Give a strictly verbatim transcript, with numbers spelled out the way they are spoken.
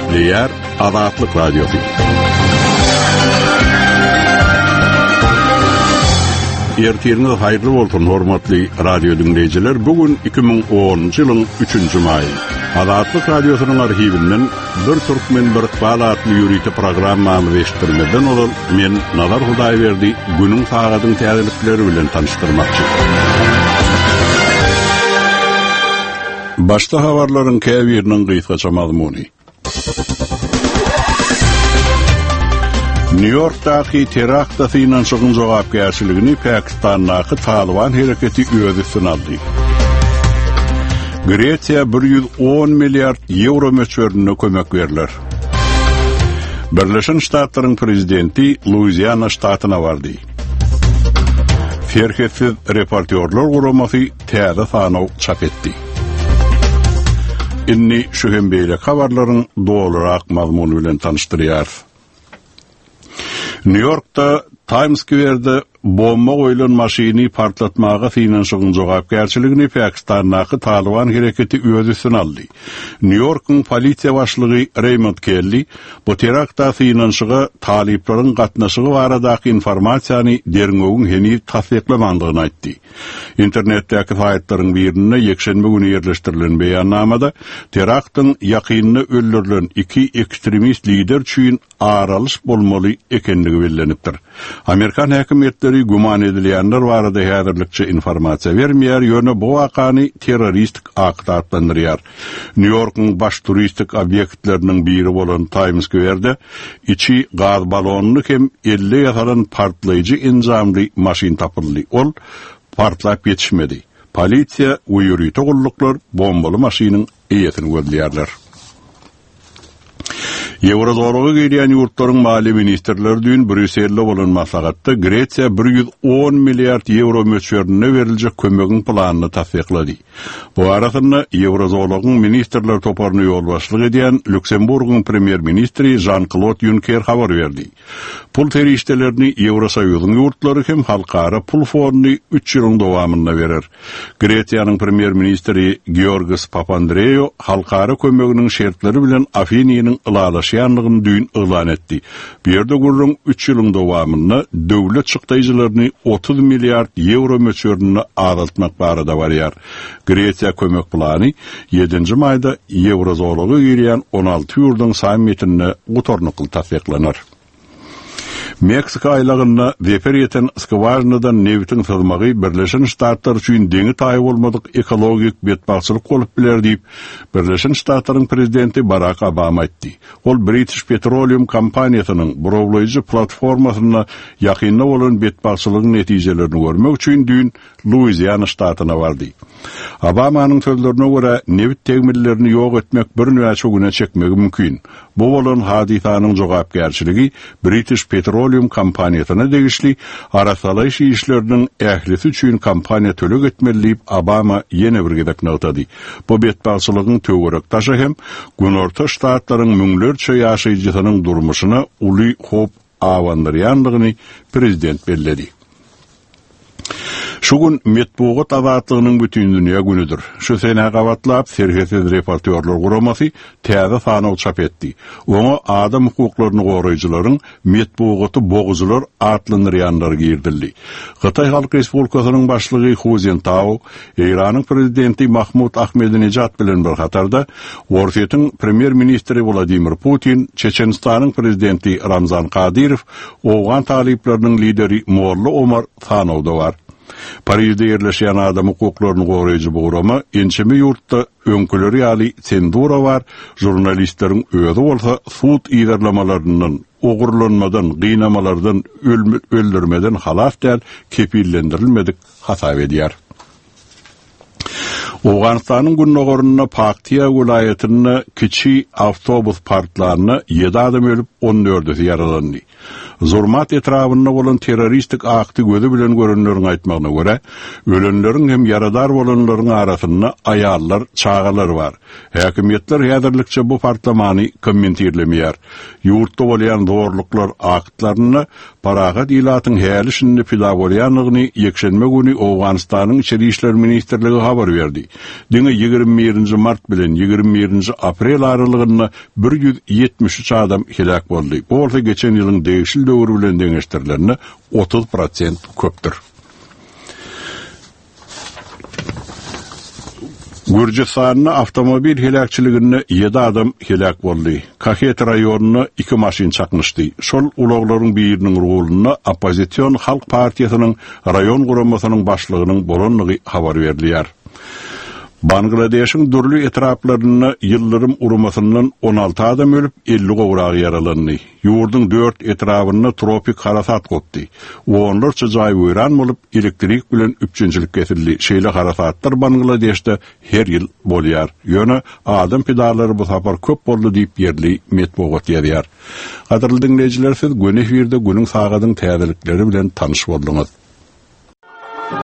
Eýär Azatlyk Radiosu. Ertiriniz hayırlı bolsun hormatly radio dinleyijiler. Bugün iki bin onuncu ýylyň üçünji maýy. Azatlyk Radiosynyň arhiwinden bir türkmen bir Iqbal adly ýürüýte programmamy beşdirmeden olan men Nazar Hudaýberdi günüň sagatyň täzelikleri bilen tanıştyrmakçy. Başta habarlaryň käbiriniň gysgaça mazmuny. New York'taki terakt finansyň jogapkärçiligini Pakistan'daki Taliban hereketi özi sınaldy. Gretsiya bir yüz on milyard euro möçberine kömek berler. Birleşen Ştatlaryň prezidenti Louisiana ştatyna bardy. Ferhetsiz reportörler guramasy täze sanaw çap etdi. Inni şu hem beýle habarlaryň dolarak mazmuny bilen tanıştyrýar. New York'ta Times Square'da bomba koyulan maşini partlatmağa finansyň jogapkärçiligini Pakistan'daki Taliban hereketi özi sınaldy. New York'un polisiýa başlygy Raymond Kelly bu terakta finansyga taliplerin gatnaşygy baradaky informasiýany derňögün henüz tasdiklemandygyny aýtdy. İnternetdäki saýtlaryň birine ýekşenbe güni ýerleşdirilen beýannamada teraktyň ýakynyny öldürilen iki ekstremist lider üçin aralyş bolmaly ekenligi bellenipdir. Amerikan häkimetleri guman edilýänler barada häzirlikçe informasiýa bermeýär, ýöne bu wakany terroristik akt adlandyrýar. New York'un baş turistik obyektleriniň biri bolan Times Square'da içi gaz balonunu hem elli ýasaran partlaýjy enjamly maşin tapyldy. Ol partlayıp yetişmedi. Polisiýa we ýürüýte gulluklar bombaly maşynyň eýetini gözleýärler. Eurozolaga girýän ýurtlaryň maliýe ministrleri dün Brüsselde bolan maslahatda Gretsiya bir yüz on milyard euro möçberine beriljek kömegiň planyny tasdiklady. Bu arasynda Eurozolagyň ministrler toparyny ýol başlyk edýän Lüksemburgyň premier ministri Jean-Claude Juncker habar berdi. Pul terişdelerini Eurosoýuzyň ýurtlary hem halkara pul fondy üç ýylyň dowamyna berer. Gretsiýanyň premier ministri Georgos Papandreou halkara kömeginiň şertleri bilen Afiniýanyň ýanlygyny dün elan etdi. Bu ýerde gurrun üç ýylyň dowamyna döwlet çykdyjylaryny otuz milyard euro möçberine azaltmak barada barýar. Gretsiya kömek plany ýedinji maýda Eurozolaga girýän on alty ýurduň sammitine gutornukly tasdiklanýar. Meksika aýlagynda deper ýeten skwarynadan neftiň sızmagy Birleşen Ştatlar üçin deňi taýy bolmadyk ekologik betbaçylyk bolup biler diýip Birleşen Ştatlaryň prezidenti Barack Obama aýtdy. Ol British Petroleum kompaniýasynyň burowlaýjy platformasyna ýakynda bolan betbaçylygyň netijelerini görmek üçin dün Louisiana ştatyna bardy. Obamanyň sözlerine görä neft tegmillerini ýok etmek bir näçe güne çekmegi mümkin. Bu bolan hadisanyň jogapkärçiligi British Petroleum kompaniýasyna degişli arasalaş işleriniň ählisi üçin kompaniýa tölek etmeli diýip Obama ýene bir gedek notady. Bu betbaçylygyň töwerek taşy hem Günorta Ştatlaryň müňlerçe ýaşaýjysynyň durmuşyna uly hop awandyrýandygyny prezident belledi. Şu gün metbuat azatlygynyň bütün dünýä günüdür. Şu sene gawatlap serhesiz reportörler guramasy täze sanaw çap etdi. Oňa adam hukuklaryny goraýjylaryň metbuaty boguzular atlandyrýanlar girdildi. Xitay Halk Respublikasynyň başlygy Hu Jintao, Iranyň prezidenti Mahmud Ahmedinejad bilen bir hatarda Orsetýanyň premier ministri Vladimir Putin, Çeçenistanyň prezidenti Ramzan Kadyrow, Owgan talipleriniň lideri Molla Omar Sanowda bar. Paris'de yerleşen adam hukuklaryny goraýjy bu gurama ençemi ýurtda öňküleri ýaly sendura bar, jurnalistleriň özi bolsa sud ýerlemalarynyň ogurlanmadan, gynamalardan, öldürmeden halas däl kepillendirilmedik hasap edýär. Owganistanyň günnogoruna Paktiya welaýatyna kiçi awtobus partlaryna ýedi adam ölüp on dördüsi yaralandy. Zurmat etrafında bolan terroristik akty gözü bilen görenleriň aýtmagyna görä, ölenleriň hem yaradar bolanlaryň arasynda aýallar, çagalar bar. Häkimetler häzirlikçe bu partlamany kommentirlemeýär. Ýurtda bolan zorluklar aktlaryny paragat ilatyň häli şinde pida bolýanlygyny ýekşenme güni Owganistanyň içeri işler ministrligi habar berdi. Diňe ýigirme birinji mart bilen ýigirme birinji aprel aralygyna bir ýüz ýetmiş üç adam helak boldy. Bu bolsa geçen ýylyň degişil döwrü bilen deňeşdirilenine otuz prosent köpdür. Gürcistan'da avtomobil helakçylygyna yedi adam helak boldy. Kahet raýonuna iki maşin çakmışdy. Şol ulaglaryň biriniň roluny Opposition Halk Partiýasynyň raýon guramasynyň başlygynyň bolanlygy habar berilýär. Bangladeş'in dürlü etraplarına yıllarım urumasından on altı adam ölüp elli gowrak yaralandy. Ýurdun dört etrafyna tropik harasat gopdy. Onlarça jaý wöýran bolup elektrik bilen üpçünçilik getirildi. Şeýle harasatlar Bangladeş'de her ýyl bolýar. Ýöne adam pedallary bu sapar köp boldy diýip ýerli metbuat ýazýar. Gaderly dinleýijiler, siz güne efirde günüň sagadyň täzelikleri bilen tanyş boldyňyz.